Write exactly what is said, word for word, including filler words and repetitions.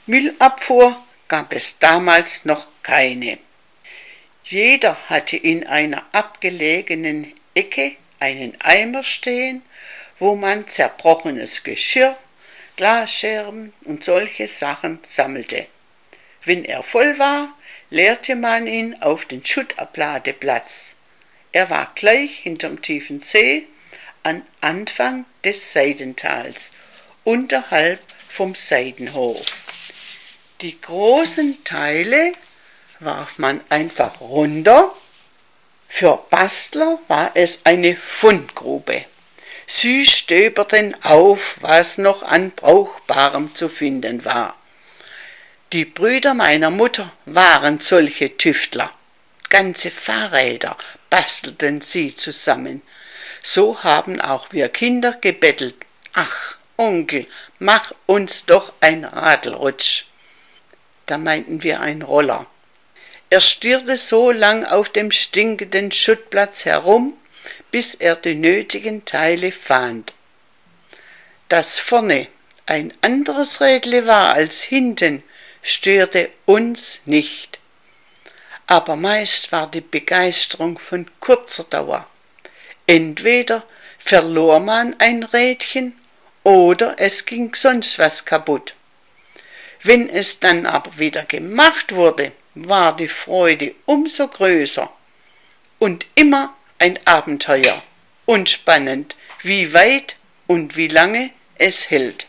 Müllabfuhr gab es damals noch keine. Jeder hatte in einer abgelegenen Ecke einen Eimer stehen, wo man zerbrochenes Geschirr, Glasscherben und solche Sachen sammelte. Wenn er voll war, leerte man ihn auf den Schuttabladeplatz. Er war gleich hinterm tiefen See, am Anfang des Seidentals, unterhalb vom Seidenhof. Die großen Teile warf man einfach runter. Für Bastler war es eine Fundgrube. Sie stöberten auf, was noch an Brauchbarem zu finden war. Die Brüder meiner Mutter waren solche Tüftler. Ganze Fahrräder bastelten sie zusammen. So haben auch wir Kinder gebettelt. Ach, Onkel, mach uns doch ein Radlrutsch. Da meinten wir ein Roller. Er stierte so lang auf dem stinkenden Schuttplatz herum, bis er die nötigen Teile fand. Dass vorne ein anderes Rädle war als hinten, störte uns nicht. Aber meist war die Begeisterung von kurzer Dauer. Entweder verlor man ein Rädchen oder es ging sonst was kaputt. Wenn es dann aber wieder gemacht wurde, war die Freude umso größer. Und immer ein Abenteuer und spannend, wie weit und wie lange es hält.